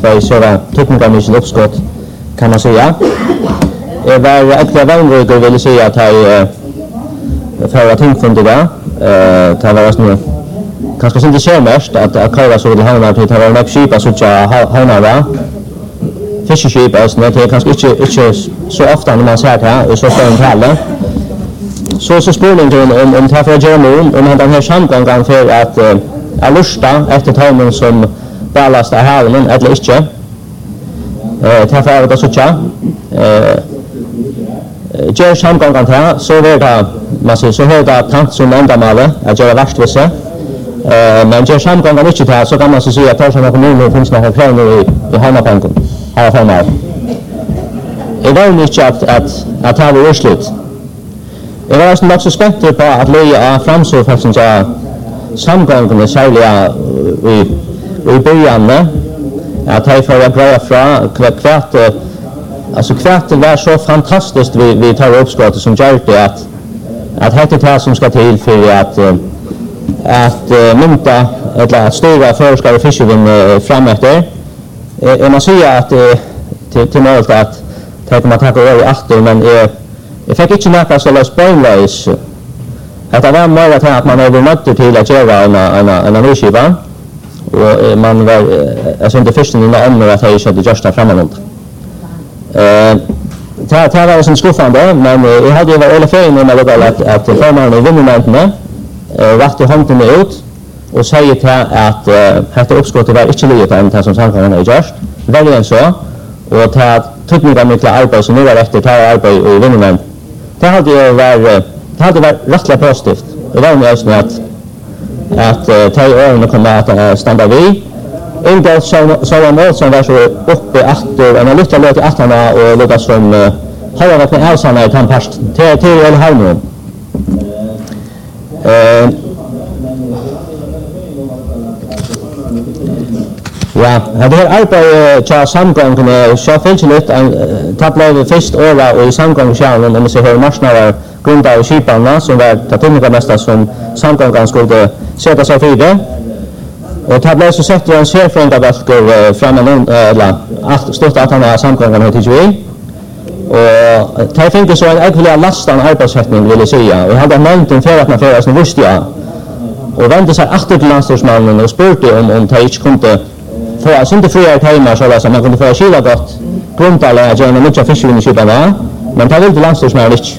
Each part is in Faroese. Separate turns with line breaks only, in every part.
två sådana tekniska uppskott kan man säga. Det var äkta vänner vill säga att jag förra tyngdfundet där. Det var alltså kanske inte så mest att köra så det hamnar till det var en skip så att hamnar där. Fiskeskip alltså det är kanske inte så ofta när man ser det här i så stor kalle. Så spårningen om det här för Jeremy om den här samgången för att lusta efter timern som ballast är halen eller inte. Träffar det så tjå. Gör samgången här så är det man ser så höga tant som ändamålet att göra värstvisse. Men gör samgången inte här så kan man säga att Torshavn kommun finns några kronor i Hannapanken. Här framme. Det var inte att ha det urslut. Jag var också spänd på att lägga framsökningen till samgången särskilt i början. Att jag får bra från kvart det var så fantastiskt vi tar uppskottet som gör det att det är som ska till för att mynta eller att styra förskare fiskevin framefter. Man säger att till målet att det kommer att ta över i akter men jag fick inte näka så lös bönlös. Det var möjligt att man är nöjd till att göra en nyskiva. Och man var alltså inte först innan om att jag körde just där framåt. Det var så skuffande men jag hade ju varit fel med att förmannen i vinnarna vakte handen ut och säger till att detta uppskottet var inte livet än det som samkommen har gjort. Väldigt än så. Och till att tekniska mycket arbete som nu var efter tar arbete i vinnarna. Det hade varit rättligt positivt. Det var med oss att ta i åren kommer att stanna vid. Inte sådana mål som var så uppe efter en lyfta låt i attarna och låta som har varit med avsanna i tandpast till eller halvmån. Ja, det här arbetet till samgången är så fyllt det blev först åra och i samgångskärnan om vi ser hur marsnader grundar i kiparna som var det teknikermästa som samgången skulle sätta sig för. Och det blev så sett en serfrängabalker framan eller stort att han har samgången här till vi. Och det finns så en äckliga lastan arbetssättning vill jag säga. Och hade nämnt för att man föras nu visste jag. Och vände sig efter till landstingsmannen och spurte om det inte kunde få oss inte friare timmar så att man kunde få skila gott grundtalet att göra mycket fiskvinningskiparna. Men det ville landstingsmannen inte.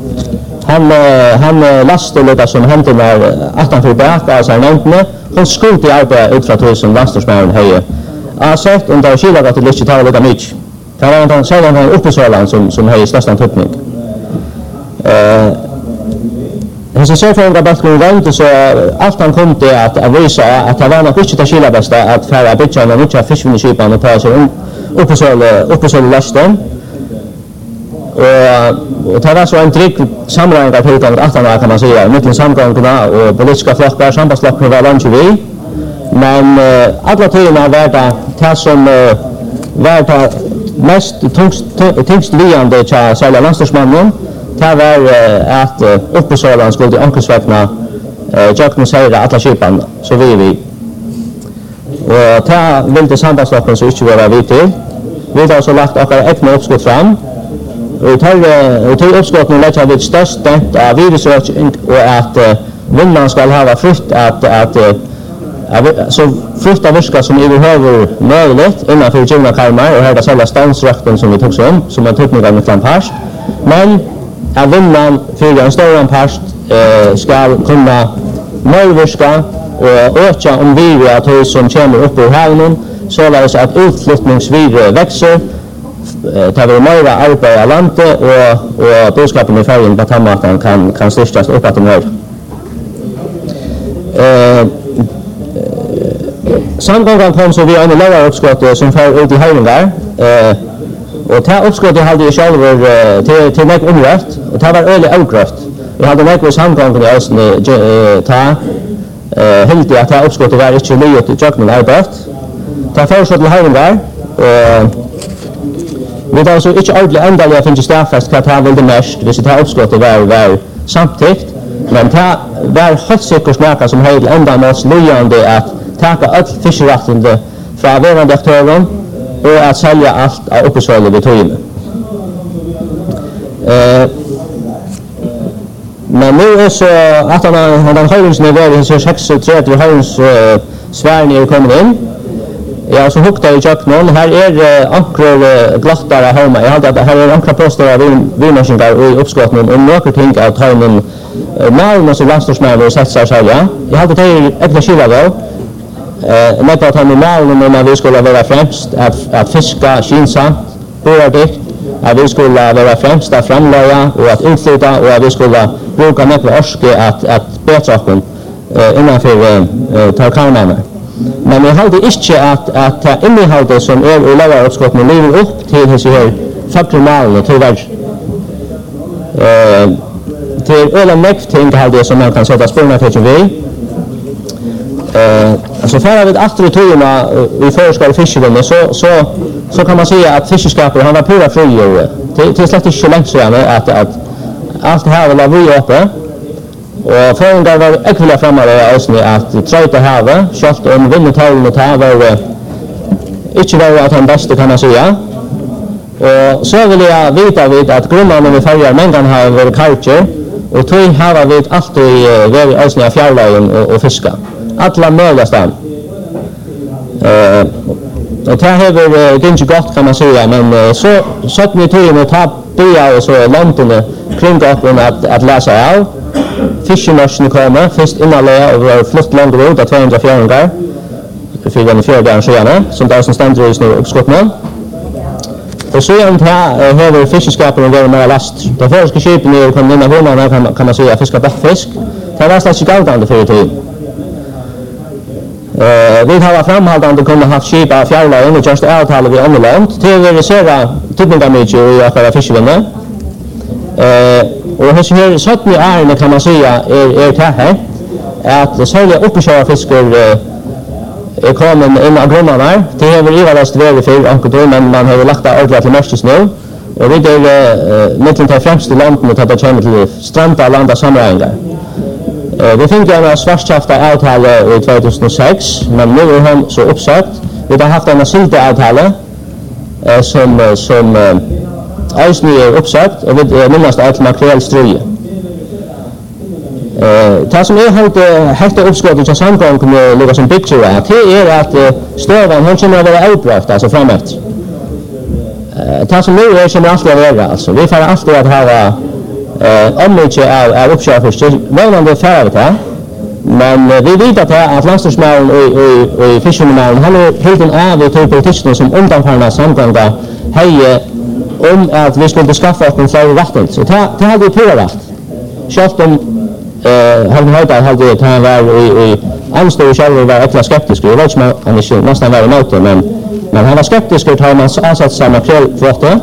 Han lastade lite som hände när 18 för bak alltså nämnde hon skulle arbeta ut från som landstingsmannen höje. Jag sagt om det skila gott till lite ta lite mycket. Det var en sådan här uppesålan som höjer största tuppning. Hans serfråga bakgrunden inte så allt han kom till att visa att det var nog inte det skila bästa att färra bitcharna och mycket fiskvinningskiparna och ta sig uppesåla lasten. Och det var så en trygg sammanhang av tillgången att han kan man säga mycket samgångarna och politiska flockar sambandslockar var långt vi. Men alla tiderna var det som var det mest tyngst liggande till särskilt landstingsmannen. Det var att uppesålan skulle ankersväckna Jöknen säger alla kiparna så vi. Och det ville sambandslockar så inte vara vi till. Vi har så lagt åkare äckna uppskott fram. Och till uppskotten lägger vi störst av virusrökning och att vinnaren ska ha frukt att så frukt av virka som överhuvud möjligt innanför givna karmar och här är själva stansrökten som vi tog som en teknik av en past. Men att vinnaren för en större past ska kunna möjligvirka och öka om virus som kommer upp ur haven så att utflyttningsvirus växer. Det var mer arbete i landet och budskapen i färgen på tammaten kan styrkas upp att de gör. Samgången kom så vi en lägre uppskott som för ut i höjningar. Och det uppskottet hade ju själv till mig omröft och det var ölig avgröft. Vi hade mig samgången i Östen ta helt att det uppskottet var inte livet i Jöknen arbete. Det för så till höjningar vi tar så inte ordentligt ändaliga finns staffast att det ville mest hvis det uppskottet var samtidigt. Men det var helt säkert snacka som helt ändamålsliggande att taka all fiskerattande från verande aktören och att sälja allt av uppesålet vid tøyene. Men nu är så att han höjningsnivå i 36 höjnings Sverige är kommit in. Ja, så hukta i köknen. Här är ankrar glattare hemma. Jag hade att här är ankrar poster av vinmaskiner i uppskotten och några ting att ta in malen som landstorsmän och sätta sig sälja. Jag hade det i äkta kyla då. Med att ha med malen när vi skulle vara främst att fiska skinsamt, bordikt, att vi skulle vara främst att framlägga och att utflytta och att vi skulle bruka mycket orske att bättra oss innanför tarkarna. Men jag hade inte att innehållet som är i lagaruppskotten lever upp till hur här faktormalen tyvärr. Till öl och mäkting hade som man kan sätta spårna till vi. Alltså för att efter i tøyene i förskall fiskevänner så kan man säga att fiskeskapet han var pura frigjorde. Till slett inte länge sedan att allt det här var vi uppe. Och förrän var äckliga framåt att tröjta havet, kört om vinnertalen och ta var inte var att han bästa kan man säga. Och så vill jag veta vid att grundarna vi färger mängden har varit karcher och tog har vi alltid varit ösniga fjärrlagen och fiska. Alla möjliga stan. Och det här var inte gott kan man säga, men så satt vi tog och ta bya och så lantene kring gaten att läsa av. Fiskemörsen kommer, först innanlägga och var flott långt ut av 200 fjärringar. För den fjärde sjöarna, som där som ständer just nu uppskottna. Och så igen här har fiskeskapet och varit mer last. De förska skipen är kommit in av hundarna kan man säga fiska bäckfisk. Det var slags galtande för tiden. Vi har framhållande kunde ha skip av fjärrlagen och just avtale vid Ångeland till att reservera typengamidje i akkurat fiskevänner. Och här sötni ärende kan man säga är det här att särskilt uppköra är kommit in av grundarna. Det har väl ivalast väl för ankedom, men man har lagt det ordentligt till mörkes nu. Och det är mittlen till främst i landet att det kommer till stranda landa samränger. Vi fick en svartskafta avtale i 2006, men nu är han så uppsagt. Vi har haft en silteavtale som Eisny är uppsagt och vi minnas att makrell ströje. Det som är helt uppskottet till samgång med något som bygger det är att stövan hon kommer att vara utbrakt alltså framåt. Det som nu är som alltid att vara alltså. Vi får alltid att ha omlycket av uppköpfisk. Vånande färdigt här. Men vi vet att landstorsmälen och i fiskemmälen han är helt av i politiken som undanfarna samgångar hej att vi skulle skaffa oss en fler vatten. Så det hade vi prövat. Självt om han hade det han var i anstår själv var extra skeptisk. Jag vet inte han är nästan var emot det, men han var skeptisk och har man avsatt samma kvällflotta.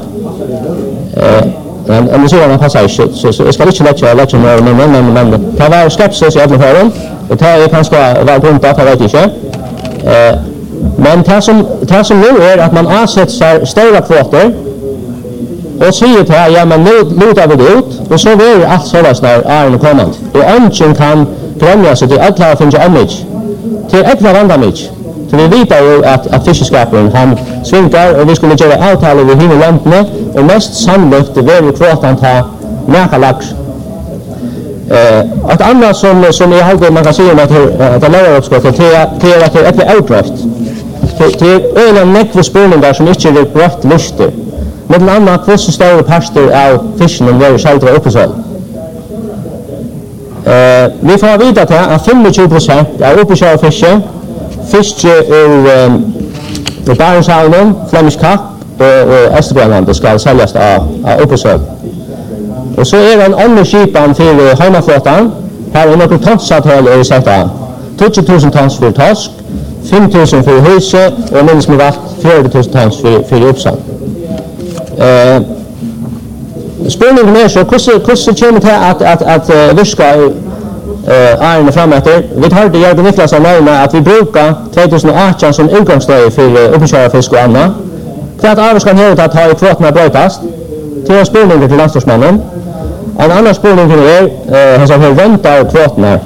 Men det så han passar inte. Så jag ska inte lägga men det var skepsis i alla fall. Och det är kanske var grunt att jag vet inte. Men det som nu är att man avsätter stora kvoter och säger till här, ja men nu lutar vi det ut och så är allt sådant när är kommande. Och ingen kan drömma sig till att det finns image. Till äkta vandamage. Så vi vet ju att fiskeskaparen han svinkar och vi skulle göra avtal över hela landet och mest sannolikt det är kvotan ta näka lax. Ett annat som jag hade man kan säga att det lägger uppskottet till att det är utdrift. Till en nekve spårningar som inte är brett lyster. Med en annan kvoss större parster av fisken än var själva uppesål. Vi får veta att 25% av uppesål fiske ur Barentshavnen, Flemish Kapp och Östergrönland ska säljas av uppesål. Och så är det en annan skipan för heimaflottan. Här är några tonsavtal i sätta. 20 000 tons för torsk, 5 000 för huset och minst med vatt 40 000 tons för uppsål. Spårningen är så, hur kommer det att viska ärende framöver? Vi tar det Jörgen Niklasson nämna att vi brukar 2018 som utgångsstöd för uppköra och annat. För att arbetskan här att ha i kvoterna brötast till spårningen till landstorsmännen. En annan spårning är som väntar kvoterna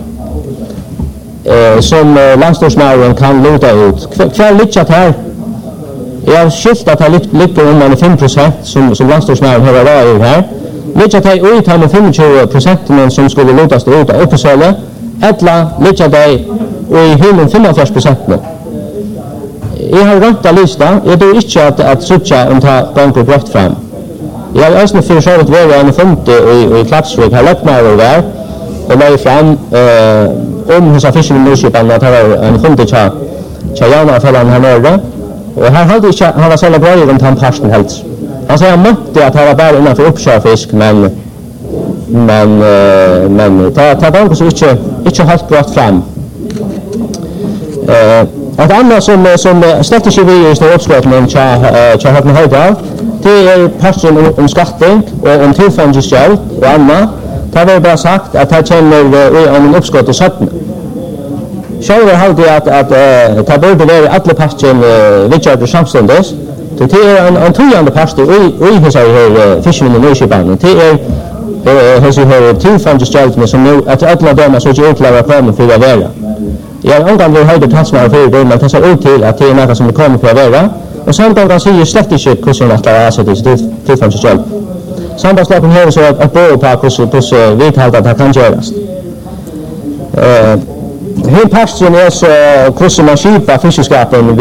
som landstorsmännen kan lota ut. Kvar lyckat här Jeg har skilt at det ligger om man 5% som landstorsmæren har vært her. Ligger det ut her med 25% som skulle låtas ut av oppesølet, eller ligger det i hele 45%. Jeg har rønt av lista, jeg tror ikke at suttja om det ganger brått frem. Jeg har også for så vidt vært en funte i Klaksvik, har lagt meg over der, og la frem om hos Fischer Norskipene at det var en funte til Jana-fellene her nede. Og her hadde ikke han var selv bra om den parsten helt. Han sier han møtte at han var bare innenfor oppskjærfisk, men det var noe som ikke helt brått frem. Et annet som slett ikke vi i stor oppskåtning til Høgmen Høydal, det parsten om skatting og om tilfangesgjeld og annet. Det var bare sagt at det kommer om en oppskått i 17. Själv hade jag att ta borde vara alla parten Richard samståndes. Det är en tojande part i hos här Fishermen i Norrköping. Det är hos här tillfångesgälden som nu att alla damer så inte utklara planen för att vara. Jag angår vi hade tasmar för det men det ser ut till att det är något som kommer för att vara. Och samtidigt säger slett inte hur att det så det tillfångesgäld. Sambandsslagen här så att bo på hur vi talar att det kan göras. Hela pastorn är så hur man skipar fiskeskapen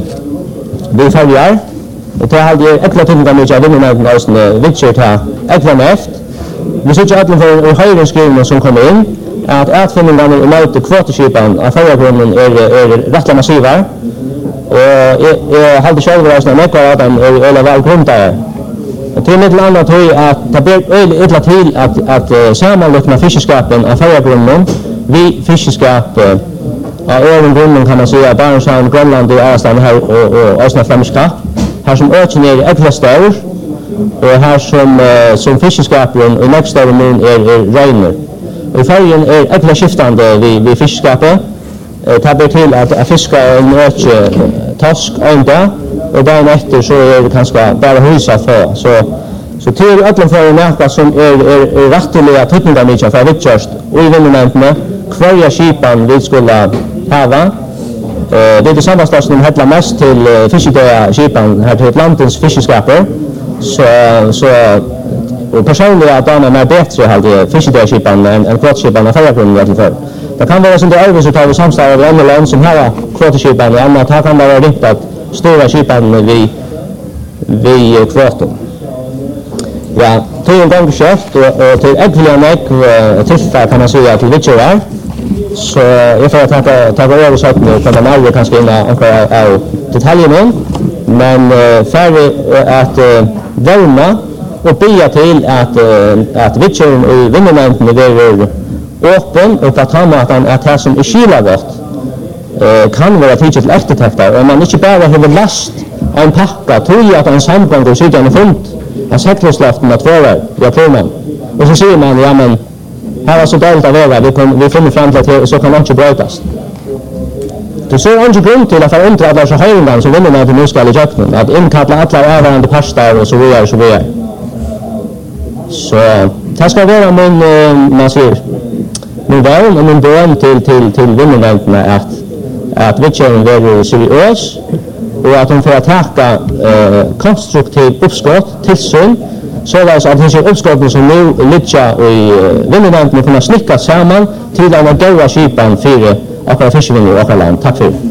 vi följer. Och det hade äckla tunga med jag vinner med oss Richard här. Äckla mest. Vi ser att för höjden skrivna som kommer in att finningarna emot kvoteskipan av förgrunden är rätt massiva. Och jag hade själv varit med att den eller väl grundare. Till mitt annat att det blir illa till att sammanlåta fiskeskapen av förgrunden vi fiskeskap av övergrunden kan man säga Barnshamn, Grönland och Astan här och Asna Flamska. Här som öken är äckla stor och här som fiskeskapen och näckstavren är röjner. Och i färgen är äckla skiftande vid fiskeskapet. Det blir till att fiska en öke torsk en dag och dagen efter så är det kanske bara hysa för. Så till öklen för en näka som är rätteliga tyckningar mycket för Richard och i vinnermäntena kvarja skipan vi skulle hava. Det är sammanstånd som heter mest till fiskedöja skipan här till landens fiskeskaper. Så personligen att damen är bättre hade fiskedöja skipan än kvotskipan av förgrunden för. Det kan vara som det är så tar vi samstånd av andra land som har kvotskipan och annat. Här kan det vara riktigt att stora skipan vid kvoten. Ja, till en gång köpt och till äggviljan tillfär kan man säga till Richard. Så jag får att ta över så att nu kan man aldrig kanske in av detaljerna. Men färre att värma och bya till att Richard i vinnermänten är öppen och att han att det som är kylavårt kan vara tidigt till eftertäckta. Om man inte bara har last en packa, tror jag att en samband och sidan är fullt. Jag säkerhetslöften att vara jag tror man. Och så säger man, ja men här var så dåligt att vara, vi finner fram till att så kan man inte brötas. Det ser inte grund till att förändra alla så höjden som vinner med nu ska i köpten. Att inkalla alla överande pastar och så vidare och så vidare. Så det ska vara man säger, min vän och min bön till vinnermänterna att vi känner vara seriös och att de får attacka konstruktiv uppskott tillsyn så att det är uppskotten som nu ligger i vinnermänterna kunna snicka samman till att goda skipan för att fiskvinner och land. Tack för det.